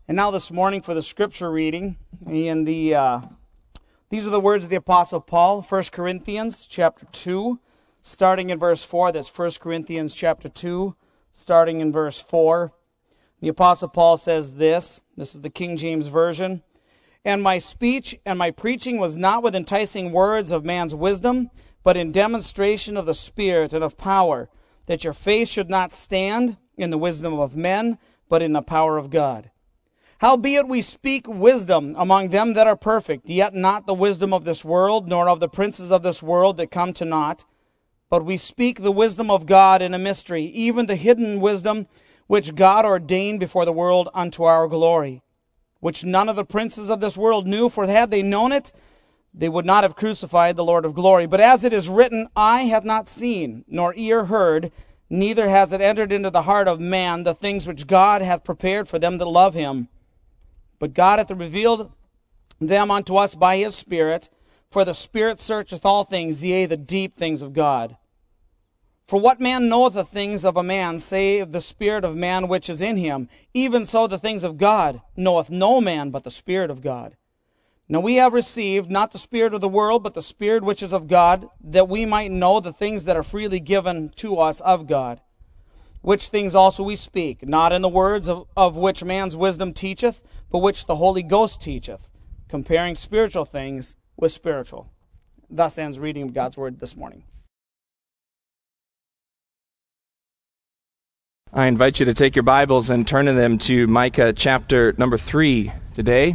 And now this morning for the scripture reading, and these are the words of the Apostle Paul, 1 Corinthians chapter 2, starting in verse 4. That's 1 Corinthians chapter 2, starting in verse 4. The Apostle Paul says this is the King James Version, "And my speech and my preaching was not with enticing words of man's wisdom, but in demonstration of the Spirit and of power, that your faith should not stand in the wisdom of men, but in the power of God. Howbeit we speak wisdom among them that are perfect, yet not the wisdom of this world, nor of the princes of this world that come to naught. But we speak the wisdom of God in a mystery, even the hidden wisdom which God ordained before the world unto our glory, which none of the princes of this world knew, for had they known it, they would not have crucified the Lord of glory. But as it is written, eye hath not seen, nor ear heard, neither has it entered into the heart of man the things which God hath prepared for them that love him. But God hath revealed them unto us by his Spirit, for the Spirit searcheth all things, yea, the deep things of God. For what man knoweth the things of a man, save the spirit of man which is in him? Even so the things of God knoweth no man but the Spirit of God. Now we have received not the spirit of the world, but the Spirit which is of God, that we might know the things that are freely given to us of God. Which things also we speak, not in the words of which man's wisdom teacheth, but which the Holy Ghost teacheth, comparing spiritual things with spiritual." Thus ends reading of God's Word this morning. I invite you to take your Bibles and turn to them to Micah chapter number 3 today.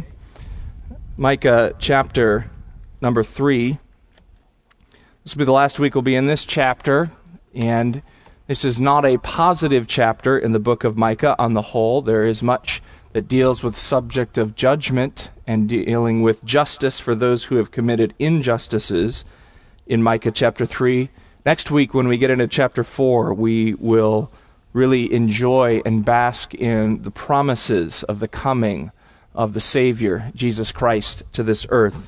Micah chapter number 3. This will be the last week we'll be in this chapter, and this is not a positive chapter in the book of Micah on the whole. There is much that deals with the subject of judgment and dealing with justice for those who have committed injustices in Micah chapter 3. Next week, when we get into chapter 4, we will really enjoy and bask in the promises of the coming of the Savior, Jesus Christ, to this earth.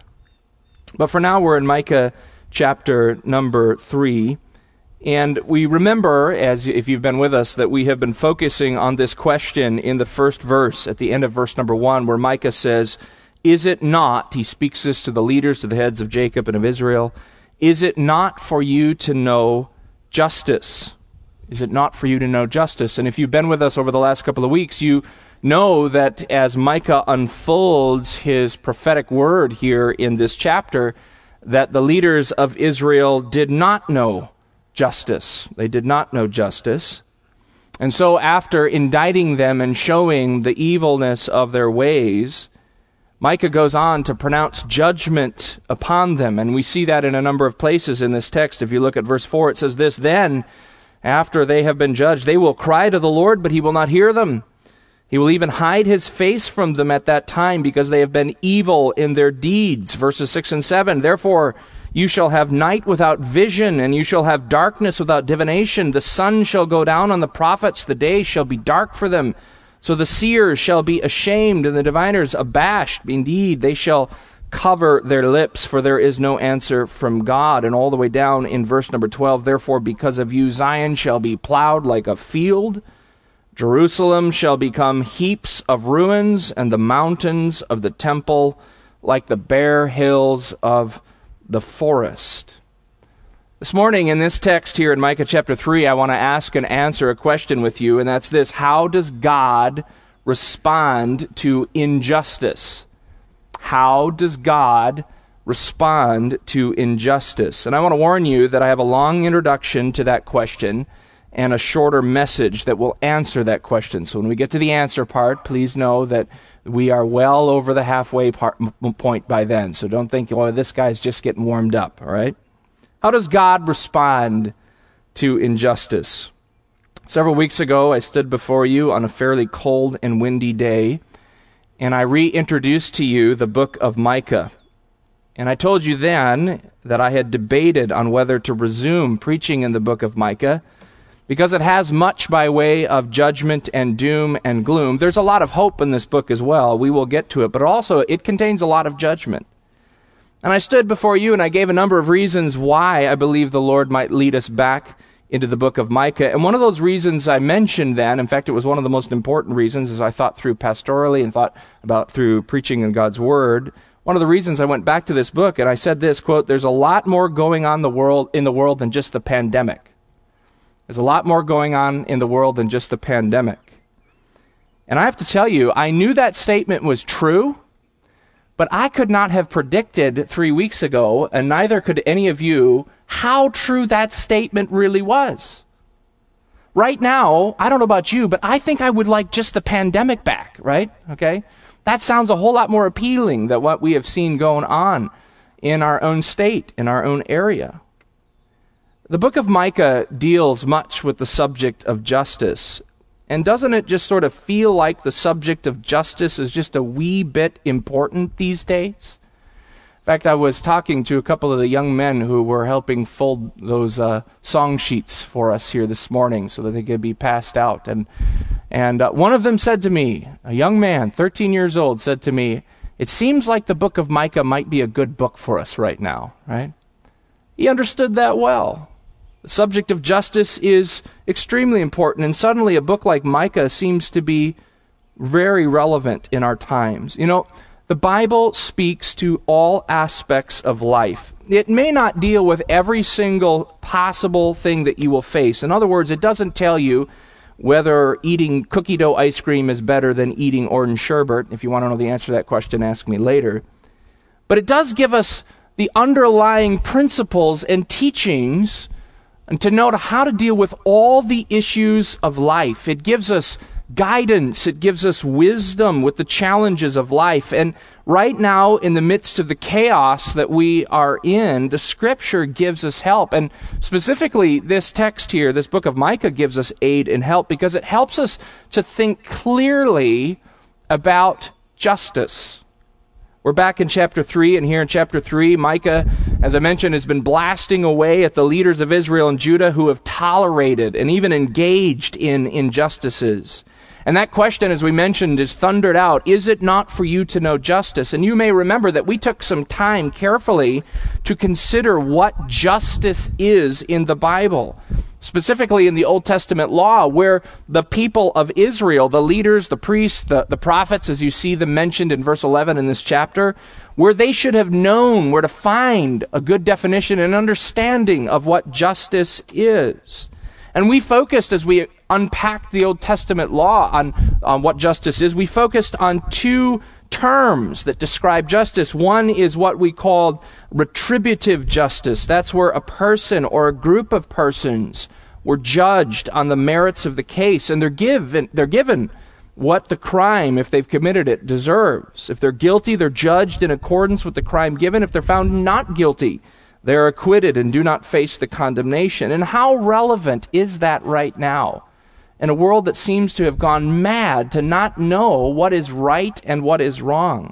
But for now, we're in Micah chapter number 3. And we remember, as if you've been with us, that we have been focusing on this question in the first verse, at the end of verse number 1, where Micah says, "Is it not," he speaks this to the leaders, to the heads of Jacob and of Israel, "is it not for you to know justice?" Is it not for you to know justice? And if you've been with us over the last couple of weeks, you know that as Micah unfolds his prophetic word here in this chapter, that the leaders of Israel did not know justice. They did not know justice. And so after indicting them and showing the evilness of their ways, Micah goes on to pronounce judgment upon them. And we see that in a number of places in this text. If you look at verse 4, it says this, "Then, after they have been judged, they will cry to the Lord, but he will not hear them. He will even hide his face from them at that time, because they have been evil in their deeds." Verses 6 and 7, "Therefore you shall have night without vision, and you shall have darkness without divination. The sun shall go down on the prophets, the day shall be dark for them. So the seers shall be ashamed, and the diviners abashed. Indeed, they shall cover their lips, for there is no answer from God." And all the way down in verse number 12, "Therefore because of you Zion shall be plowed like a field. Jerusalem shall become heaps of ruins, and the mountains of the temple like the bare hills of the forest." This morning in this text here in Micah chapter 3, I want to ask and answer a question with you, and that's this: how does God respond to injustice? How does God respond to injustice? And I want to warn you that I have a long introduction to that question and a shorter message that will answer that question. So when we get to the answer part, please know that we are well over the halfway point by then. So don't think, oh, this guy's just getting warmed up, all right? How does God respond to injustice? Several weeks ago, I stood before you on a fairly cold and windy day, and I reintroduced to you the book of Micah. And I told you then that I had debated on whether to resume preaching in the book of Micah, because it has much by way of judgment and doom and gloom. There's a lot of hope in this book as well. We will get to it. But also, it contains a lot of judgment. And I stood before you and I gave a number of reasons why I believe the Lord might lead us back into the book of Micah. And one of those reasons I mentioned then, in fact, it was one of the most important reasons as I thought through pastorally and thought about through preaching in God's Word. One of the reasons I went back to this book, and I said this, quote, there's a lot more going on in the world than just the pandemic. There's a lot more going on in the world than just the pandemic. And I have to tell you, I knew that statement was true, but I could not have predicted 3 weeks ago, and neither could any of you, how true that statement really was. Right now, I don't know about you, but I think I would like just the pandemic back, right? Okay? That sounds a whole lot more appealing than what we have seen going on in our own state, in our own area. The book of Micah deals much with the subject of justice. And doesn't it just sort of feel like the subject of justice is just a wee bit important these days? In fact, I was talking to a couple of the young men who were helping fold those song sheets for us here this morning so that they could be passed out. And one of them said to me, a young man, 13 years old, said to me, it seems like the book of Micah might be a good book for us right now, right? He understood that well. The subject of justice is extremely important, and suddenly a book like Micah seems to be very relevant in our times. You know, the Bible speaks to all aspects of life. It may not deal with every single possible thing that you will face. In other words, it doesn't tell you whether eating cookie dough ice cream is better than eating orange sherbet. If you want to know the answer to that question, ask me later. But it does give us the underlying principles and teachings and to know how to deal with all the issues of life. It gives us guidance. It gives us wisdom with the challenges of life. And right now, in the midst of the chaos that we are in, the Scripture gives us help. And specifically, this text here, this book of Micah, gives us aid and help because it helps us to think clearly about justice. We're back in chapter 3, and here in chapter 3, Micah, as I mentioned, has been blasting away at the leaders of Israel and Judah who have tolerated and even engaged in injustices. And that question, as we mentioned, is thundered out, is it not for you to know justice? And you may remember that we took some time carefully to consider what justice is in the Bible, specifically in the Old Testament law, where the people of Israel, the leaders, the priests, the prophets, as you see them mentioned in verse 11 in this chapter, where they should have known where to find a good definition and understanding of what justice is. And we focused, as we unpacked the Old Testament law on what justice is, we focused on two terms that describe justice. One is what we called retributive justice. That's where a person or a group of persons were judged on the merits of the case, and they're given what the crime, if they've committed it, deserves. If they're guilty, they're judged in accordance with the crime given. If they're found not guilty, they're acquitted and do not face the condemnation. And how relevant is that right now in a world that seems to have gone mad to not know what is right and what is wrong?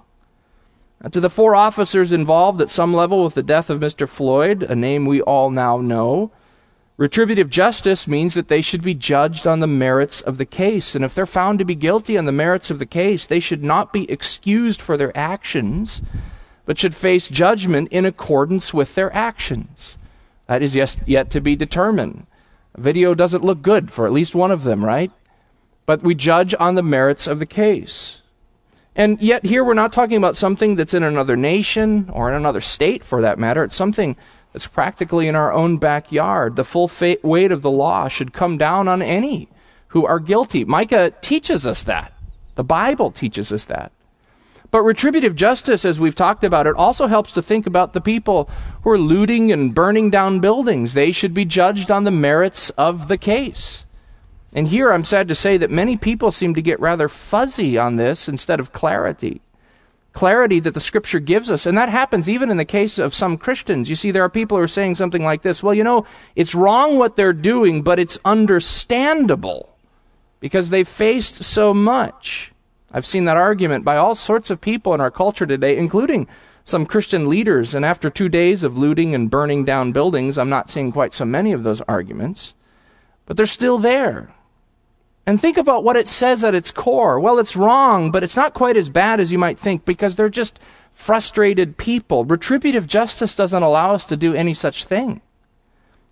To the 4 officers involved at some level with the death of Mr. Floyd, a name we all now know, retributive justice means that they should be judged on the merits of the case. And if they're found to be guilty on the merits of the case, they should not be excused for their actions, but should face judgment in accordance with their actions. That is yet to be determined. A video doesn't look good for at least one of them, right? But we judge on the merits of the case. And yet here we're not talking about something that's in another nation or in another state for that matter. It's something that's practically in our own backyard. The full weight of the law should come down on any who are guilty. Micah teaches us that. The Bible teaches us that. But retributive justice, as we've talked about, it also helps to think about the people who are looting and burning down buildings. They should be judged on the merits of the case. And here I'm sad to say that many people seem to get rather fuzzy on this instead of clarity. Clarity that the Scripture gives us. And that happens even in the case of some Christians. You see, there are people who are saying something like this, well, you know, it's wrong what they're doing, but it's understandable because they've faced so much. I've seen that argument by all sorts of people in our culture today, including some Christian leaders. And after 2 days of looting and burning down buildings, I'm not seeing quite so many of those arguments. But they're still there. And think about what it says at its core. Well, it's wrong, but it's not quite as bad as you might think because they're just frustrated people. Retributive justice doesn't allow us to do any such thing.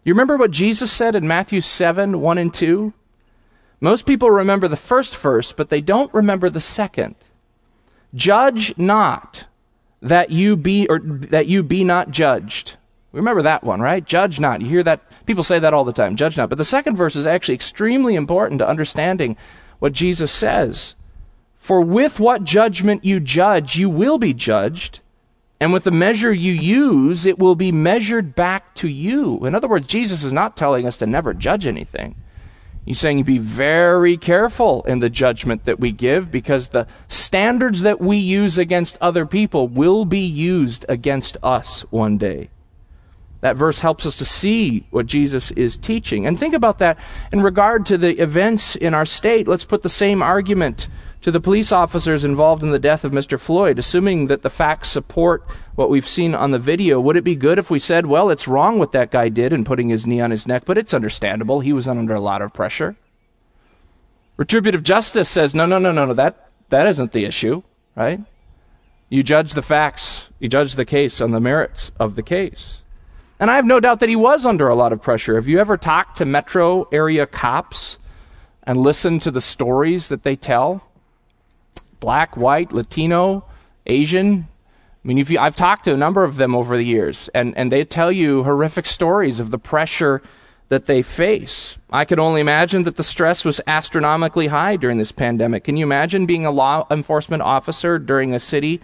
You remember what Jesus said in Matthew 7, 1 and 2? Most people remember the first verse, but they don't remember the second. Judge not that you be not judged. Remember that one, right? Judge not. You hear that? People say that all the time. Judge not. But the second verse is actually extremely important to understanding what Jesus says. For with what judgment you judge, you will be judged. And with the measure you use, it will be measured back to you. In other words, Jesus is not telling us to never judge anything. He's saying be very careful in the judgment that we give, because the standards that we use against other people will be used against us one day. That verse helps us to see what Jesus is teaching. And think about that in regard to the events in our state. Let's put the same argument to the police officers involved in the death of Mr. Floyd, assuming that the facts support what we've seen on the video. Would it be good if we said, well, it's wrong what that guy did in putting his knee on his neck, but it's understandable. He was under a lot of pressure. Retributive justice says, no, that isn't the issue, right? You judge the facts. You judge the case on the merits of the case. And I have no doubt that he was under a lot of pressure. Have you ever talked to metro area cops and listened to the stories that they tell? Black, white, Latino, Asian. I mean, I've talked to a number of them over the years, and they tell you horrific stories of the pressure that they face. I can only imagine that the stress was astronomically high during this pandemic. Can you imagine being a law enforcement officer in a city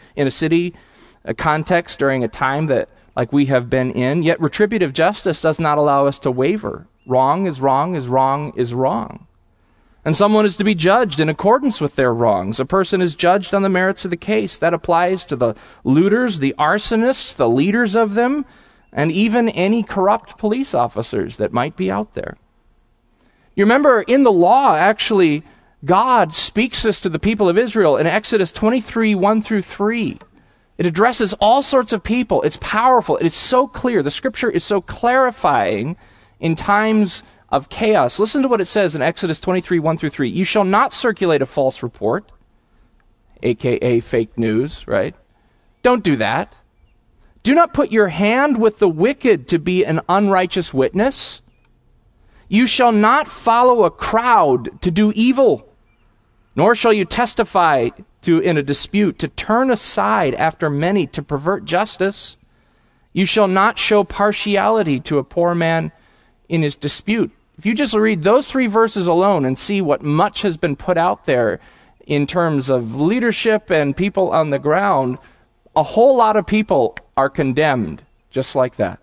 context during a time that like we have been in? Yet retributive justice does not allow us to waver. Wrong is wrong is wrong is wrong. And someone is to be judged in accordance with their wrongs. A person is judged on the merits of the case. That applies to the looters, the arsonists, the leaders of them, and even any corrupt police officers that might be out there. You remember in the law, actually, God speaks this to the people of Israel in Exodus 23, 1 through 3. It addresses all sorts of people. It's powerful. It is so clear. The scripture is so clarifying in times of chaos. Listen to what it says in Exodus 23, 1 through 3. You shall not circulate a false report, a.k.a. fake news, right? Don't do that. Do not put your hand with the wicked to be an unrighteous witness. You shall not follow a crowd to do evil, nor shall you testify in a dispute, to turn aside after many, to pervert justice. You shall not show partiality to a poor man in his dispute. If you just read those 3 verses alone and see what much has been put out there in terms of leadership and people on the ground, a whole lot of people are condemned just like that.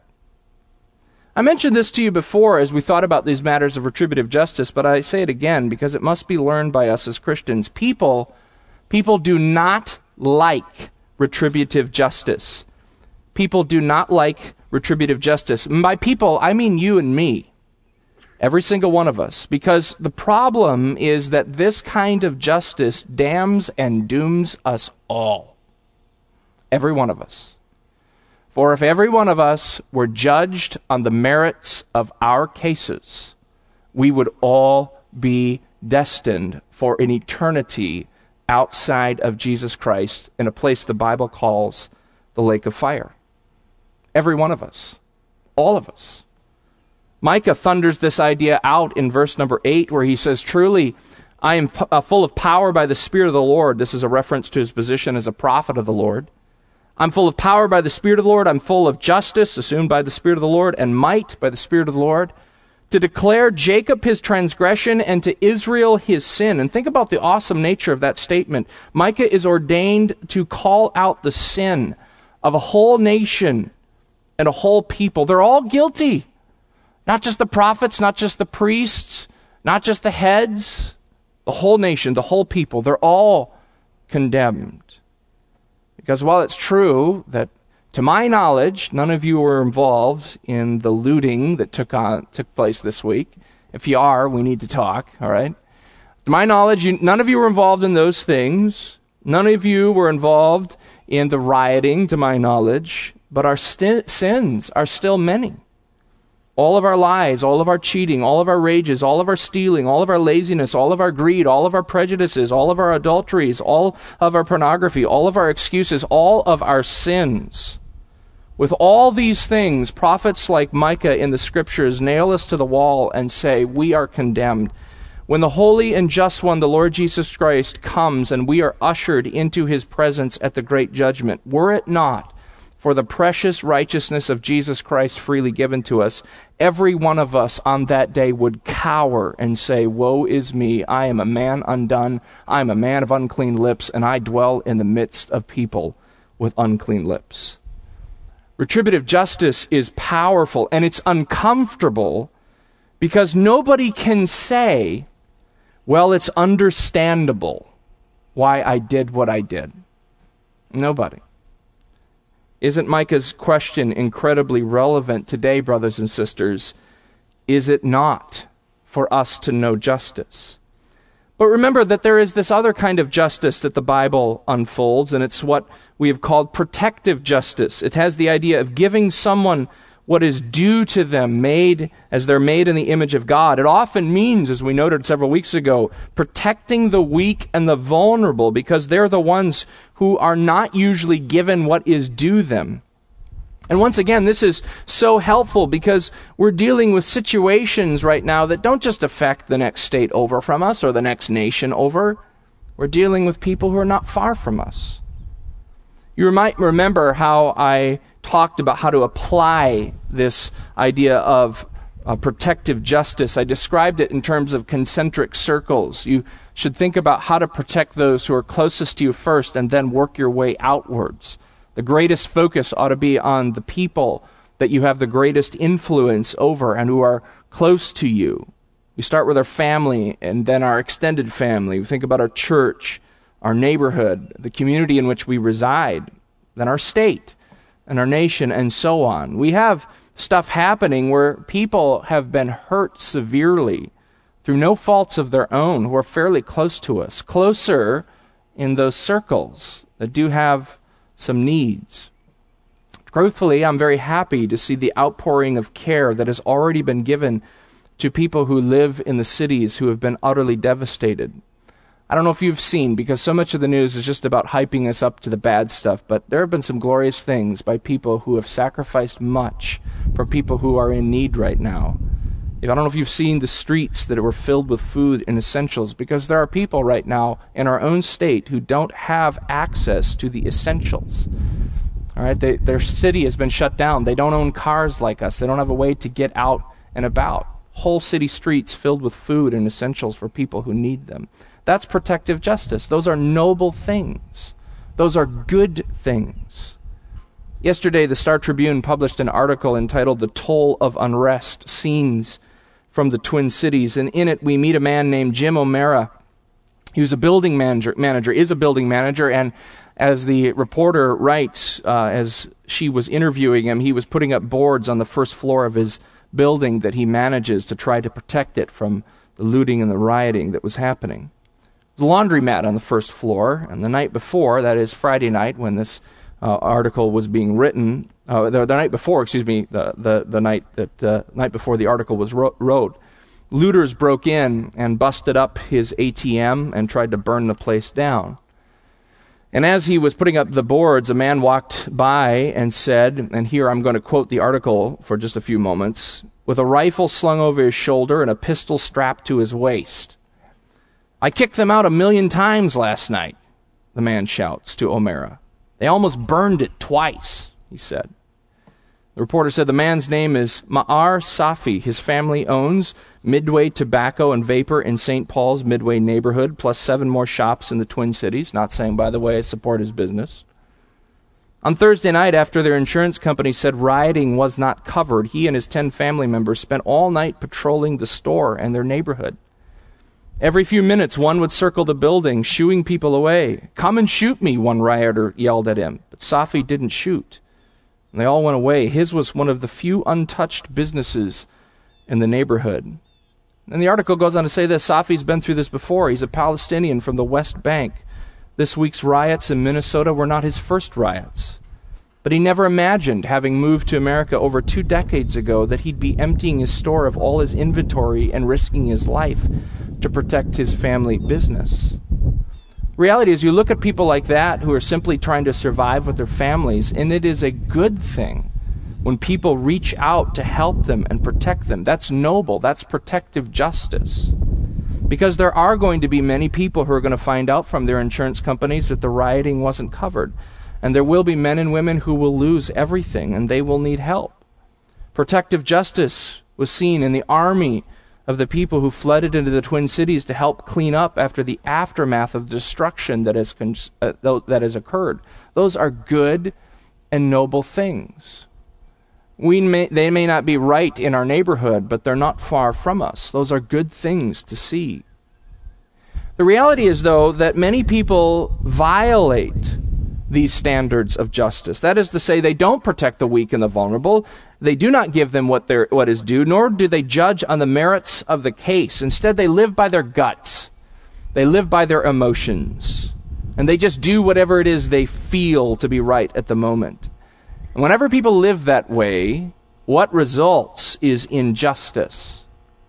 I mentioned this to you before as we thought about these matters of retributive justice, but I say it again because it must be learned by us as Christians. People do not like retributive justice. People do not like retributive justice. And by people, I mean you and me. Every single one of us. Because the problem is that this kind of justice damns and dooms us all. Every one of us. For if every one of us were judged on the merits of our cases, we would all be destined for an eternity outside of Jesus Christ in a place the Bible calls the lake of fire. Every one of us. All of us. Micah thunders this idea out in verse number 8 where he says, truly, I am full of power by the Spirit of the Lord. This is a reference to his position as a prophet of the Lord. I'm full of power by the Spirit of the Lord. I'm full of justice, assumed by the Spirit of the Lord, and might by the Spirit of the Lord, to declare Jacob his transgression and to Israel his sin. And think about the awesome nature of that statement. Micah is ordained to call out the sin of a whole nation and a whole people. They're all guilty. Not just the prophets, not just the priests, not just the heads. The whole nation, the whole people, they're all condemned. Because while it's true that, to my knowledge, none of you were involved in the looting that took place this week. If you are, we need to talk, all right? To my knowledge, none of you were involved in those things. None of you were involved in the rioting, to my knowledge. But our sins are still many. All of our lies, all of our cheating, all of our rages, all of our stealing, all of our laziness, all of our greed, all of our prejudices, all of our adulteries, all of our pornography, all of our excuses, all of our sins With all these things, prophets like Micah in the Scriptures nail us to the wall and say, we are condemned. When the holy and just one, the Lord Jesus Christ, comes and we are ushered into his presence at the great judgment, were it not for the precious righteousness of Jesus Christ freely given to us, every one of us on that day would cower and say, woe is me, I am a man undone, I am a man of unclean lips, and I dwell in the midst of people with unclean lips. Retributive justice is powerful, and it's uncomfortable because nobody can say, well, it's understandable why I did what I did. Nobody. Isn't Micah's question incredibly relevant today, brothers and sisters? Is it not for us to know justice? But remember that there is this other kind of justice that the Bible unfolds, and it's what we have called protective justice. It has the idea of giving someone what is due to them, made as they're made in the image of God. It often means, as we noted several weeks ago, protecting the weak and the vulnerable, because they're the ones who are not usually given what is due them. And once again, this is so helpful because we're dealing with situations right now that don't just affect the next state over from us or the next nation over. We're dealing with people who are not far from us. You might remember how I talked about how to apply this idea of protective justice. I described it in terms of concentric circles. You should think about how to protect those who are closest to you first and then work your way outwards. The greatest focus ought to be on the people that you have the greatest influence over and who are close to you. We start with our family and then our extended family. We think about our church, our neighborhood, the community in which we reside, then our state and our nation, and so on. We have stuff happening where people have been hurt severely through no faults of their own who are fairly close to us, closer in those circles that do have some needs. Truthfully, I'm very happy to see the outpouring of care that has already been given to people who live in the cities who have been utterly devastated. I don't know if you've seen, because so much of the news is just about hyping us up to the bad stuff, but there have been some glorious things by people who have sacrificed much for people who are in need right now. I don't know if you've seen the streets that were filled with food and essentials, because there are people right now in our own state who don't have access to the essentials. All right, their city has been shut down. They don't own cars like us. They don't have a way to get out and about. Whole city streets filled with food and essentials for people who need them. That's protective justice. Those are noble things. Those are good things. Yesterday, the Star Tribune published an article entitled "The Toll of Unrest: Scenes from the Twin Cities," and in it we meet a man named Jim O'Mara. He was a building manager, and as the reporter writes, as she was interviewing him, he was putting up boards on the first floor of his building that he manages to try to protect it from the looting and the rioting that was happening. There was a laundromat on the first floor, and the night before, that is Friday night when this article was being written, the night before the article was wrote, looters broke in and busted up his ATM and tried to burn the place down. And as he was putting up the boards, a man walked by and said, and here I'm going to quote the article for just a few moments, with a rifle slung over his shoulder and a pistol strapped to his waist, "I kicked them out 1,000,000 times last night," the man shouts to O'Mara. "They almost burned it twice," he said. The reporter said the man's name is Ma'ar Safi. His family owns Midway Tobacco and Vapor in St. Paul's Midway neighborhood, plus 7 more shops in the Twin Cities. Not saying, by the way, I support his business. On Thursday night, after their insurance company said rioting was not covered, he and his 10 family members spent all night patrolling the store and their neighborhood. Every few minutes, one would circle the building, shooing people away. "Come and shoot me," one rioter yelled at him. But Safi didn't shoot. And they all went away. His was one of the few untouched businesses in the neighborhood. And the article goes on to say this: Safi's been through this before. He's a Palestinian from the West Bank. This week's riots in Minnesota were not his first riots. But he never imagined, having moved to America over 2 decades ago, that he'd be emptying his store of all his inventory and risking his life to protect his family business. The reality is you look at people like that who are simply trying to survive with their families, and it is a good thing when people reach out to help them and protect them. That's noble. That's protective justice. Because there are going to be many people who are going to find out from their insurance companies that the rioting wasn't covered. And there will be men and women who will lose everything, and they will need help. Protective justice was seen in the army of the people who flooded into the Twin Cities to help clean up after the aftermath of destruction that has occurred. Those are good and noble things. They may not be right in our neighborhood, but they're not far from us. Those are good things to see. The reality is, though, that many people violate these standards of justice. That is to say, they don't protect the weak and the vulnerable. They do not give them what is due, nor do they judge on the merits of the case. Instead, they live by their guts. They live by their emotions. And they just do whatever it is they feel to be right at the moment. And whenever people live that way, what results is injustice.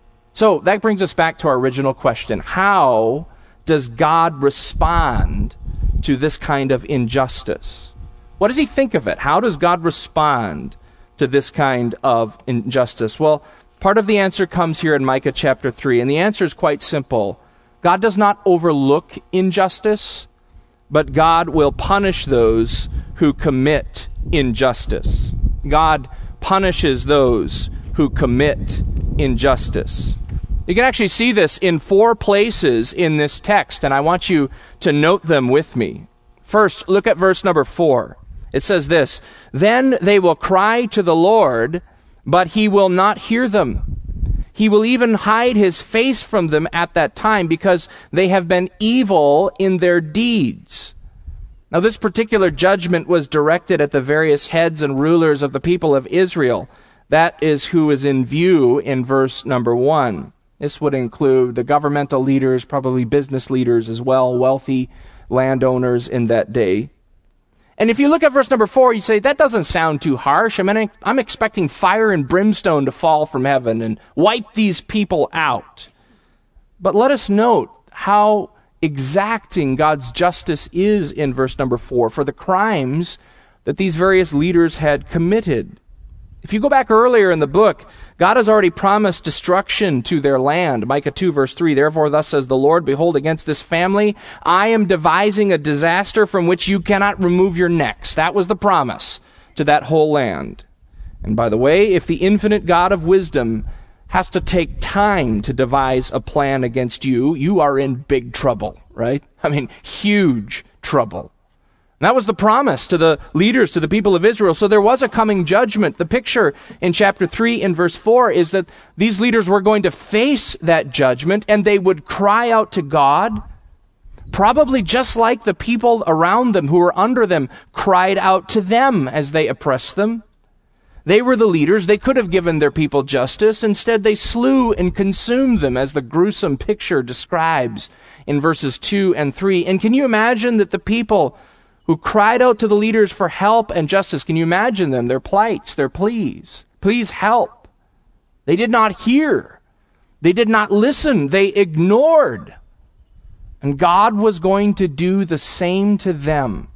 So that brings us back to our original question. How does God respond to this kind of injustice? What does he think of it? How does God respond to this kind of injustice? Well, part of the answer comes here in Micah chapter 3, and the answer is quite simple. God does not overlook injustice, but God will punish those who commit injustice. God punishes those who commit injustice. You can actually see this in 4 places in this text, and I want you to note them with me. First, look at verse number 4. It says this, "Then they will cry to the Lord, but he will not hear them. He will even hide his face from them at that time, because they have been evil in their deeds." Now, this particular judgment was directed at the various heads and rulers of the people of Israel. That is who is in view in verse number 1. This would include the governmental leaders, probably business leaders as well, wealthy landowners in that day. And if you look at verse number 4, you say, that doesn't sound too harsh. I mean, I'm expecting fire and brimstone to fall from heaven and wipe these people out. But let us note how exacting God's justice is in verse number 4 for the crimes that these various leaders had committed. If you go back earlier in the book, God has already promised destruction to their land. Micah 2 verse 3, "Therefore thus says the Lord, behold, against this family I am devising a disaster from which you cannot remove your necks." That was the promise to that whole land. And by the way, if the infinite God of wisdom has to take time to devise a plan against you, you are in big trouble, right? I mean, huge trouble. And that was the promise to the leaders, to the people of Israel. So there was a coming judgment. The picture in chapter 3 in verse 4 is that these leaders were going to face that judgment, and they would cry out to God, probably just like the people around them who were under them cried out to them as they oppressed them. They were the leaders. They could have given their people justice. Instead, they slew and consumed them, as the gruesome picture describes in verses 2 and 3. And can you imagine that the people who cried out to the leaders for help and justice, can you imagine them, their plights, their pleas? Please help. They did not hear. They did not listen. They ignored. And God was going to do the same to them.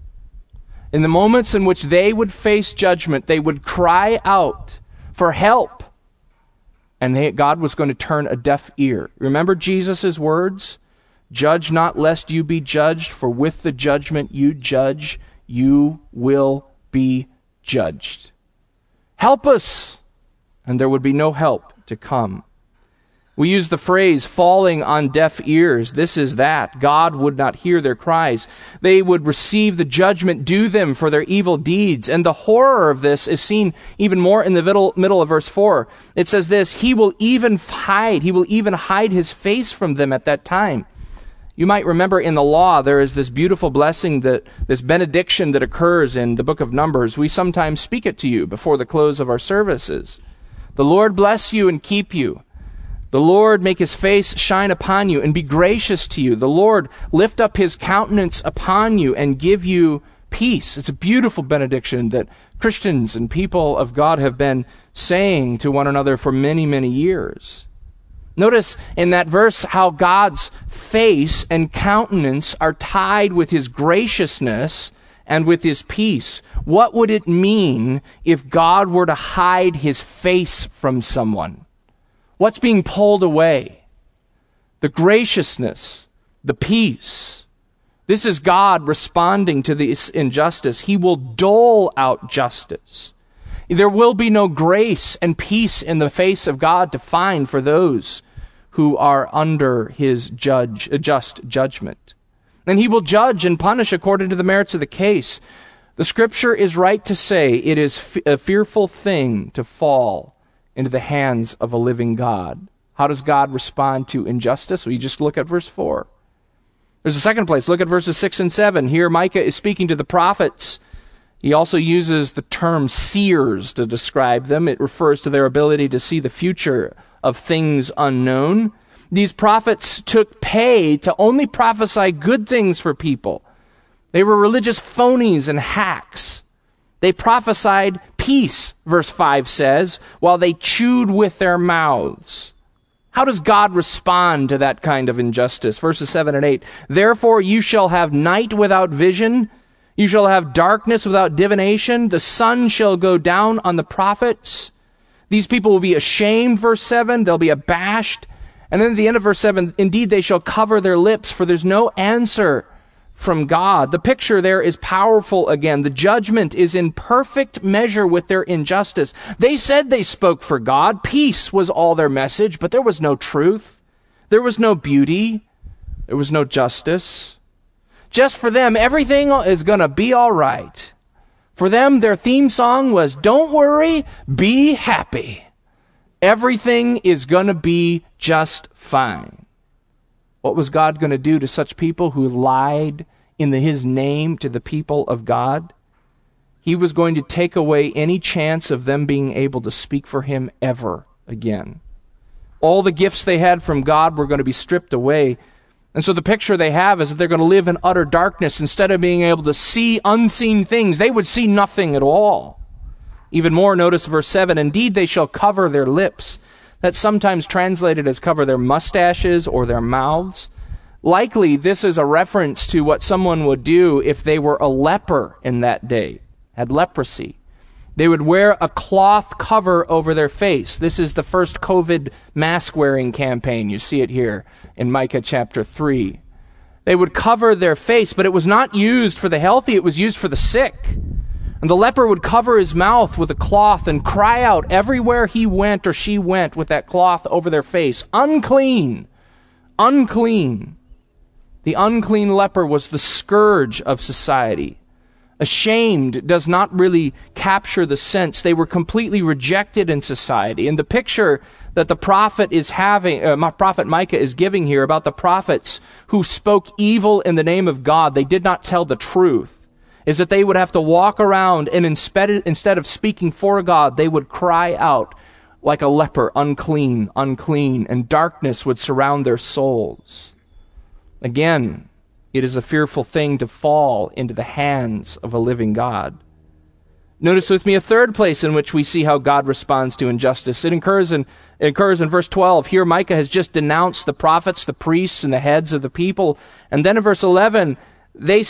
In the moments in which they would face judgment, they would cry out for help. And God was going to turn a deaf ear. Remember Jesus' words? "Judge not lest you be judged, for with the judgment you judge, you will be judged." Help us! And there would be no help to come. We use the phrase falling on deaf ears. This is that. God would not hear their cries. They would receive the judgment due them for their evil deeds. And the horror of this is seen even more in the middle of verse 4. It says this, He will even hide his face from them at that time. You might remember in the law, there is this beautiful blessing, this benediction that occurs in the book of Numbers. We sometimes speak it to you before the close of our services. "The Lord bless you and keep you. The Lord make his face shine upon you and be gracious to you. The Lord lift up his countenance upon you and give you peace." It's a beautiful benediction that Christians and people of God have been saying to one another for many, many years. Notice in that verse how God's face and countenance are tied with his graciousness and with his peace. What would it mean if God were to hide his face from someone? What's being pulled away? The graciousness, the peace. This is God responding to this injustice. He will dole out justice. There will be no grace and peace in the face of God to find for those who are under his just judgment. And he will judge and punish according to the merits of the case. The Scripture is right to say it is a fearful thing to fall into the hands of a living God. How does God respond to injustice? Well, you just look at verse 4. There's a second place. Look at verses 6 and 7. Here Micah is speaking to the prophets. He also uses the term seers to describe them. It refers to their ability to see the future of things unknown. These prophets took pay to only prophesy good things for people. They were religious phonies and hacks. They prophesied peace, verse 5 says, while they chewed with their mouths. How does God respond to that kind of injustice? Verses 7 and 8. Therefore you shall have night without vision. You shall have darkness without divination. The sun shall go down on the prophets. These people will be ashamed, verse 7. They'll be abashed. And then at the end of verse 7, indeed they shall cover their lips, for there's no answer from God. The picture there is powerful again. The judgment is in perfect measure with their injustice. They said they spoke for God. Peace was all their message, but there was no truth. There was no beauty. There was no justice. Just for them, everything is going to be all right. For them, their theme song was, "Don't worry, be happy. Everything is going to be just fine." What was God going to do to such people who lied in his name to the people of God? He was going to take away any chance of them being able to speak for him ever again. All the gifts they had from God were going to be stripped away. And so the picture they have is that they're going to live in utter darkness. Instead of being able to see unseen things, they would see nothing at all. Even more, notice verse 7, indeed they shall cover their lips. That's sometimes translated as cover their mustaches or their mouths. Likely, this is a reference to what someone would do if they were a leper in that day, had leprosy. They would wear a cloth cover over their face. This is the first COVID mask-wearing campaign. You see it here in Micah chapter 3. They would cover their face, but it was not used for the healthy, it was used for the sick. And the leper would cover his mouth with a cloth and cry out everywhere he went or she went with that cloth over their face, "Unclean! Unclean!" The unclean leper was the scourge of society. Ashamed does not really capture the sense. They were completely rejected in society. And the picture that the prophet is having, prophet Micah is giving here about the prophets who spoke evil in the name of God, they did not tell the truth, is that they would have to walk around and instead of speaking for God, they would cry out like a leper, "Unclean, unclean," and darkness would surround their souls. Again, it is a fearful thing to fall into the hands of a living God. Notice with me a third place in which we see how God responds to injustice. It occurs in verse 12. Here Micah has just denounced the prophets, the priests, and the heads of the people. And then in verse 11, they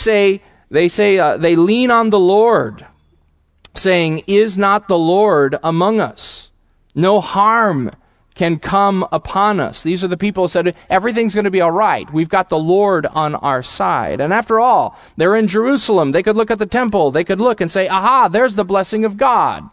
lean on the Lord, saying, "Is not the Lord among us? No harm can come upon us." These are the people who said, everything's going to be all right. We've got the Lord on our side. And after all, they're in Jerusalem. They could look at the temple. They could look and say, "Aha, there's the blessing of God."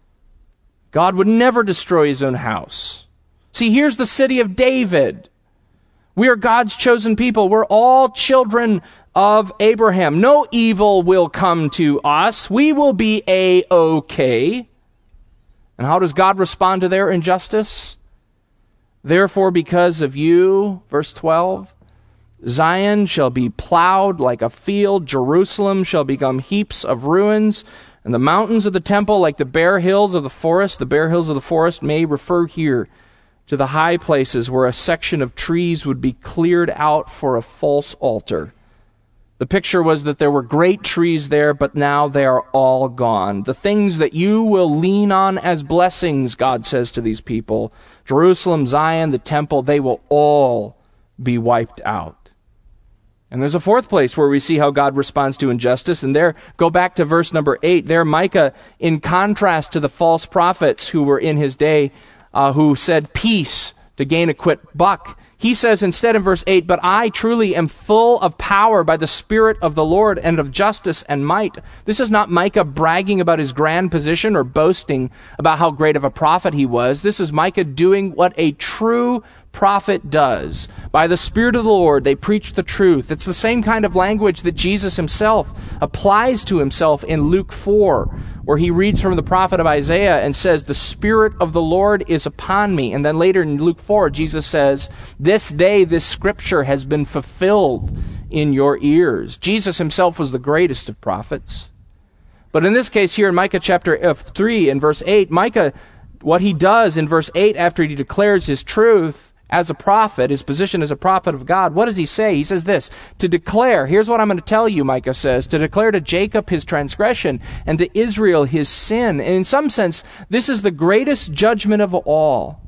God would never destroy his own house. See, here's the city of David. We are God's chosen people. We're all children of Abraham. No evil will come to us. We will be A-OK. And how does God respond to their injustice? Therefore, because of you, verse 12, Zion shall be plowed like a field, Jerusalem shall become heaps of ruins, and the mountains of the temple like the bare hills of the forest. The bare hills of the forest may refer here to the high places where a section of trees would be cleared out for a false altar. The picture was that there were great trees there, but now they are all gone. The things that you will lean on as blessings, God says to these people, Jerusalem, Zion, the temple, they will all be wiped out. And there's a fourth place where we see how God responds to injustice, and there, go back to verse number 8. There, Micah, in contrast to the false prophets who were in his day, who said peace to gain a quick buck, he says instead in verse 8, but I truly am full of power by the Spirit of the Lord and of justice and might. This is not Micah bragging about his grand position or boasting about how great of a prophet he was. This is Micah doing what a true prophet does. By the Spirit of the Lord, they preach the truth. It's the same kind of language that Jesus himself applies to himself in Luke 4, where he reads from the prophet of Isaiah and says, the Spirit of the Lord is upon me. And then later in Luke 4, Jesus says, this day this scripture has been fulfilled in your ears. Jesus himself was the greatest of prophets. But in this case here in Micah chapter 3 and verse 8, Micah, what he does in verse 8 after he declares his truth as a prophet, his position as a prophet of God, what does he say? He says this, to declare, here's what I'm going to tell you, Micah says, to declare to Jacob his transgression and to Israel his sin. And in some sense, this is the greatest judgment of all.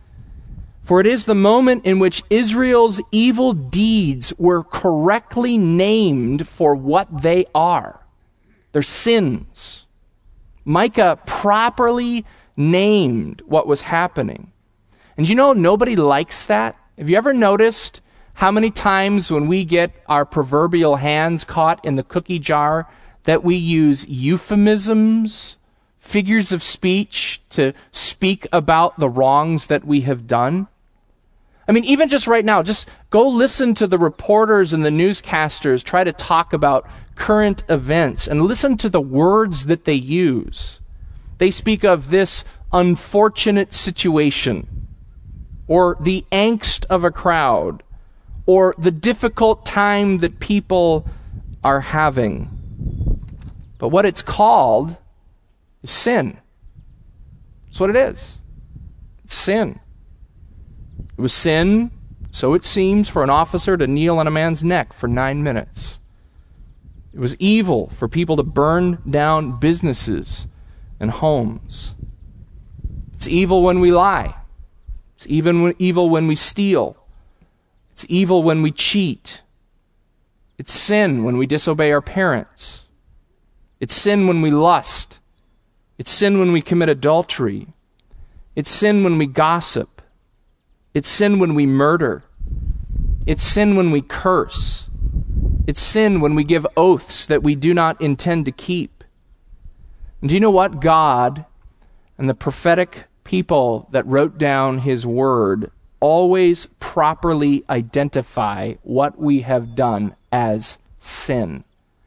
For it is the moment in which Israel's evil deeds were correctly named for what they are. Their sins. Micah properly named what was happening. And you know, nobody likes that. Have you ever noticed how many times when we get our proverbial hands caught in the cookie jar that we use euphemisms, figures of speech to speak about the wrongs that we have done? I mean, even just right now, just go listen to the reporters and the newscasters try to talk about current events and listen to the words that they use. They speak of this unfortunate situation, or the angst of a crowd, or the difficult time that people are having. But what it's called is sin. That's what it is. It's sin. It was sin, so it seems, for an officer to kneel on a man's neck for 9 minutes. It was evil for people to burn down businesses and homes. It's evil when we lie. It's even evil when we steal. It's evil when we cheat. It's sin when we disobey our parents. It's sin when we lust. It's sin when we commit adultery. It's sin when we gossip. It's sin when we murder. It's sin when we curse. It's sin when we give oaths that we do not intend to keep. And do you know what? God and the prophetic people that wrote down his word always properly identify what we have done as sin.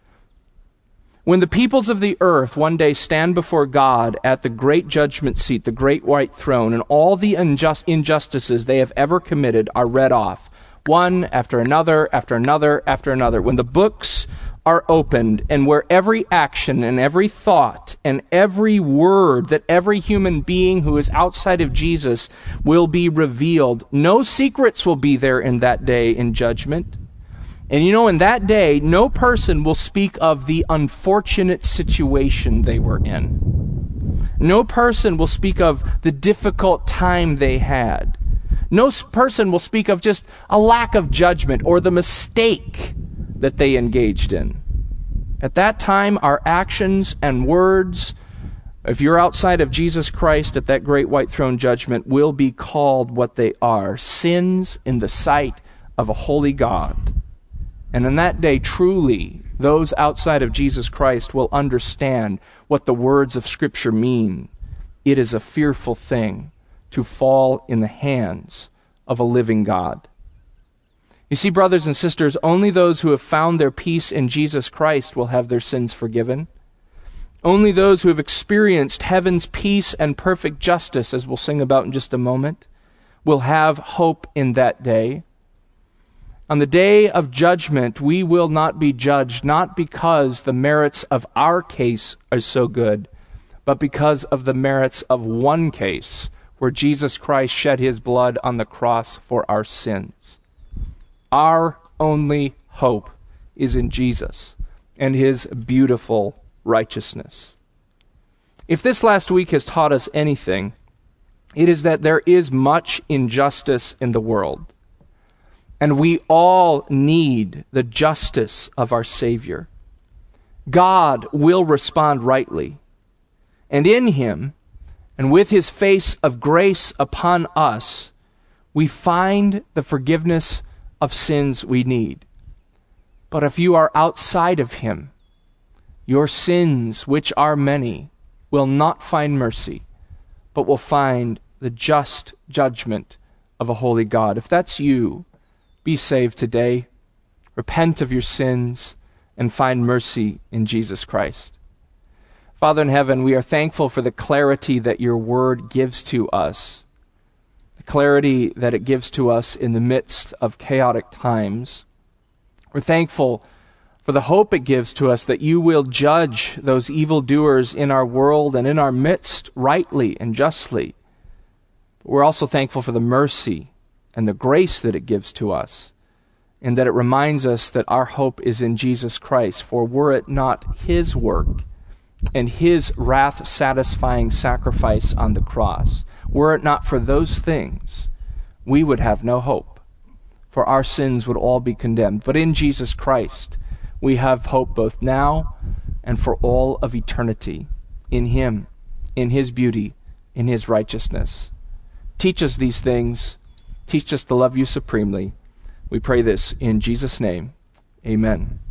When the peoples of the earth one day stand before God at the great judgment seat, the great white throne, and all the injustices they have ever committed are read off, one after another, after another, after another. When the books are opened, and where every action and every thought and every word that every human being who is outside of Jesus will be revealed, no secrets will be there in that day in judgment. And you know, in that day, no person will speak of the unfortunate situation they were in. No person will speak of the difficult time they had. No person will speak of just a lack of judgment or the mistake that they engaged in. At that time, our actions and words, if you're outside of Jesus Christ at that great white throne judgment, will be called what they are, sins in the sight of a holy God. And in that day, truly, those outside of Jesus Christ will understand what the words of Scripture mean. It is a fearful thing to fall in the hands of a living God. You see, brothers and sisters, only those who have found their peace in Jesus Christ will have their sins forgiven. Only those who have experienced heaven's peace and perfect justice, as we'll sing about in just a moment, will have hope in that day. On the day of judgment, we will not be judged, not because the merits of our case are so good, but because of the merits of one case, where Jesus Christ shed his blood on the cross for our sins. Our only hope is in Jesus and his beautiful righteousness. If this last week has taught us anything, it is that there is much injustice in the world, and we all need the justice of our Savior. God will respond rightly, and in him, and with his face of grace upon us, we find the forgiveness of sins we need. But if you are outside of him, your sins, which are many, will not find mercy, but will find the just judgment of a holy God. If that's you, be saved today. Repent of your sins and find mercy in Jesus Christ. Father in heaven, we are thankful for the clarity that your word gives to us, the clarity that it gives to us in the midst of chaotic times. We're thankful for the hope it gives to us that you will judge those evildoers in our world and in our midst rightly and justly. But we're also thankful for the mercy and the grace that it gives to us, and that it reminds us that our hope is in Jesus Christ. For were it not his work and his wrath-satisfying sacrifice on the cross, were it not for those things, we would have no hope, for our sins would all be condemned. But in Jesus Christ, we have hope both now and for all of eternity, in him, in his beauty, in his righteousness. Teach us these things. Teach us to love you supremely. We pray this in Jesus' name. Amen.